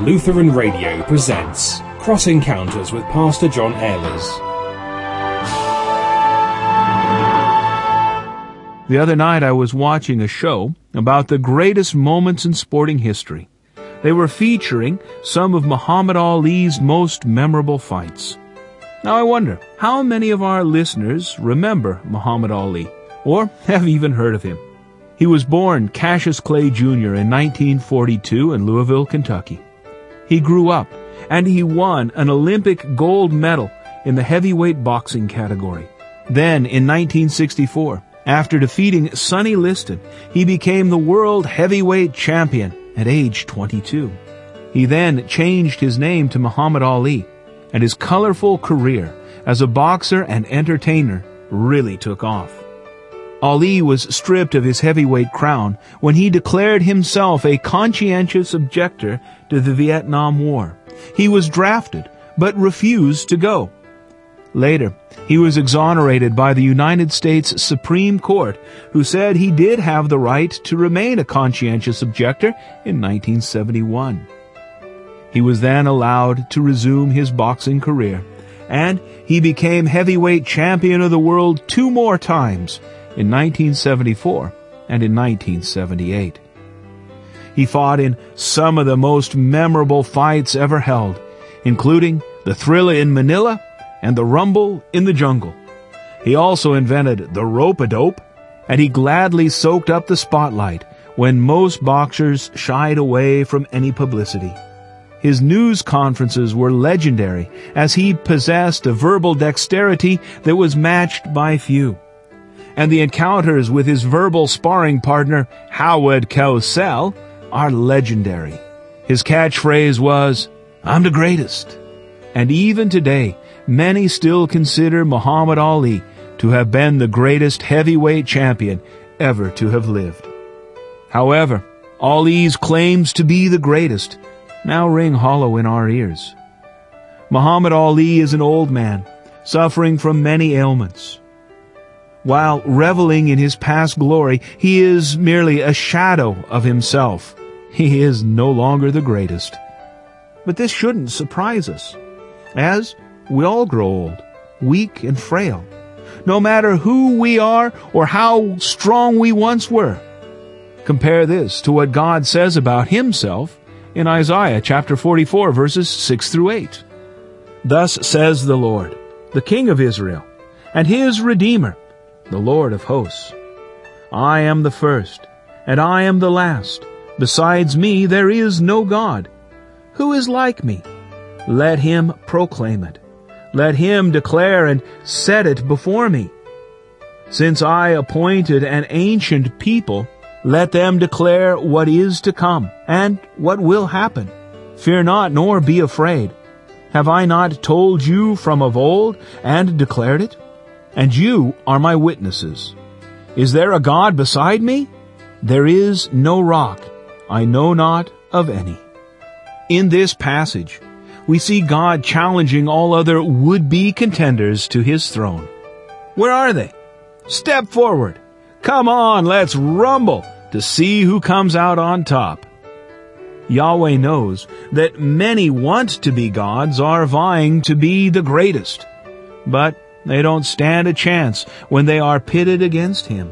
Lutheran Radio presents Cross Encounters with Pastor John Ehlers. The other night I was watching a show about the greatest moments in sporting history. They were featuring some of Muhammad Ali's most memorable fights. Now I wonder, how many of our listeners remember Muhammad Ali, or have even heard of him? He was born Cassius Clay Jr. in 1942 in Louisville, Kentucky. He grew up, and he won an Olympic gold medal in the heavyweight boxing category. Then, in 1964, after defeating Sonny Liston, he became the world heavyweight champion at age 22. He then changed his name to Muhammad Ali, and his colorful career as a boxer and entertainer really took off. Ali was stripped of his heavyweight crown when he declared himself a conscientious objector to the Vietnam War. He was drafted, but refused to go. Later, he was exonerated by the United States Supreme Court, who said he did have the right to remain a conscientious objector in 1971. He was then allowed to resume his boxing career, and he became heavyweight champion of the world 2 more times, in 1974 and in 1978. He fought in some of the most memorable fights ever held, including the Thrilla in Manila and the Rumble in the Jungle. He also invented the rope-a-dope, and he gladly soaked up the spotlight when most boxers shied away from any publicity. His news conferences were legendary, as he possessed a verbal dexterity that was matched by few. And the encounters with his verbal sparring partner, Howard Cosell, are legendary. His catchphrase was, "I'm the greatest." And even today, many still consider Muhammad Ali to have been the greatest heavyweight champion ever to have lived. However, Ali's claims to be the greatest now ring hollow in our ears. Muhammad Ali is an old man, suffering from many ailments. While reveling in his past glory, he is merely a shadow of himself. He is no longer the greatest. But this shouldn't surprise us, as we all grow old, weak and frail, no matter who we are or how strong we once were. Compare this to what God says about himself in Isaiah chapter 44, verses 6 through 8. "Thus says the Lord, the King of Israel, and his Redeemer, the Lord of hosts. I am the first, and I am the last. Besides me there is no God. Who is like me? Let him proclaim it. Let him declare and set it before me. Since I appointed an ancient people, let them declare what is to come, and what will happen. Fear not, nor be afraid. Have I not told you from of old, and declared it? And you are my witnesses. Is there a God beside me? There is no rock. I know not of any." In this passage, we see God challenging all other would-be contenders to his throne. Where are they? Step forward. Come on, let's rumble to see who comes out on top. Yahweh knows that many want to be gods are vying to be the greatest, but they don't stand a chance when they are pitted against him.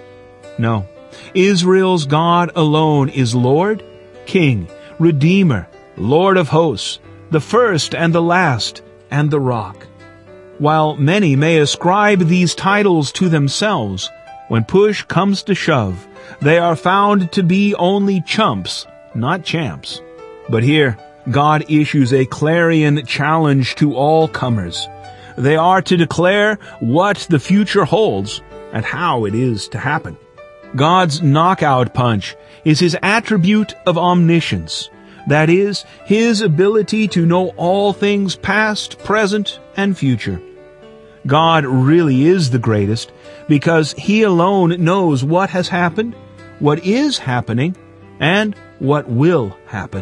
No, Israel's God alone is Lord, King, Redeemer, Lord of hosts, the first and the last, and the rock. While many may ascribe these titles to themselves, when push comes to shove, they are found to be only chumps, not champs. But here, God issues a clarion challenge to all comers. They are to declare what the future holds and how it is to happen. God's knockout punch is his attribute of omniscience. That is, his ability to know all things past, present, and future. God really is the greatest because he alone knows what has happened, what is happening, and what will happen.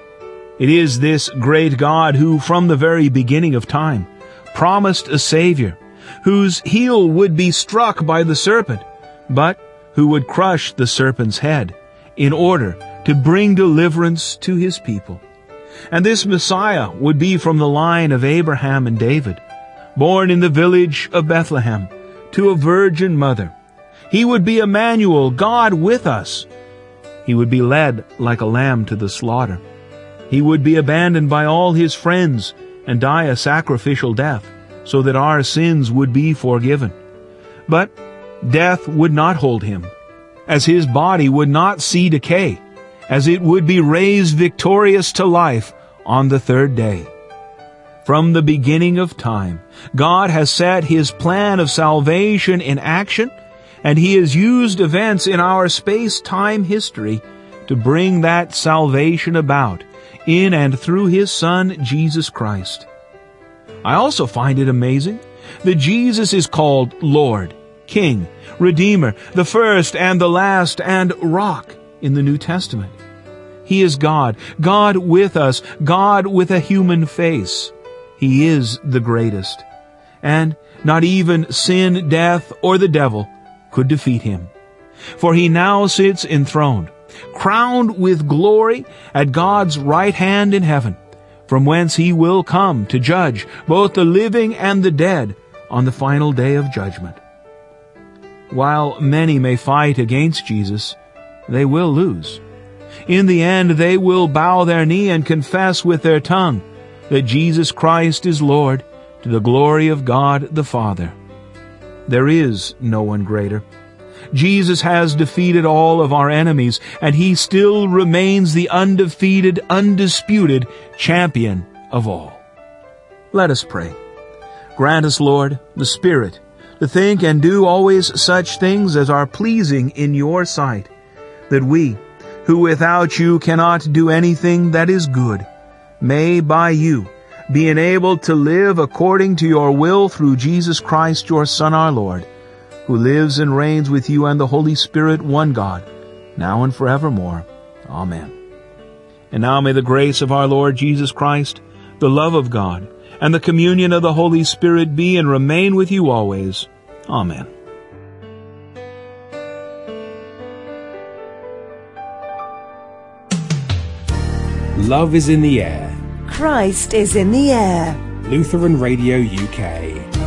It is this great God who, from the very beginning of time, promised a Savior, whose heel would be struck by the serpent, but who would crush the serpent's head, in order to bring deliverance to his people. And this Messiah would be from the line of Abraham and David, born in the village of Bethlehem to a virgin mother. He would be Emmanuel, God with us. He would be led like a lamb to the slaughter. He would be abandoned by all his friends and die a sacrificial death, so that our sins would be forgiven. But death would not hold him, as his body would not see decay, as it would be raised victorious to life on the third day. From the beginning of time, God has set his plan of salvation in action, and he has used events in our space-time history to bring that salvation about in and through his Son, Jesus Christ. I also find it amazing that Jesus is called Lord, King, Redeemer, the first and the last, and Rock in the New Testament. He is God, God with us, God with a human face. He is the greatest. And not even sin, death, or the devil could defeat him. For he now sits enthroned, crowned with glory at God's right hand in heaven, from whence he will come to judge both the living and the dead on the final day of judgment. While many may fight against Jesus, they will lose. In the end, they will bow their knee and confess with their tongue that Jesus Christ is Lord, to the glory of God the Father. There is no one greater. Jesus has defeated all of our enemies, and he still remains the undefeated, undisputed champion of all. Let us pray. Grant us, Lord, the Spirit, to think and do always such things as are pleasing in your sight, that we, who without you cannot do anything that is good, may by you be enabled to live according to your will through Jesus Christ, your Son, our Lord, who lives and reigns with you and the Holy Spirit, one God, now and forevermore. Amen. And now may the grace of our Lord Jesus Christ, the love of God, and the communion of the Holy Spirit be and remain with you always. Amen. Love is in the air. Christ is in the air. Lutheran Radio UK.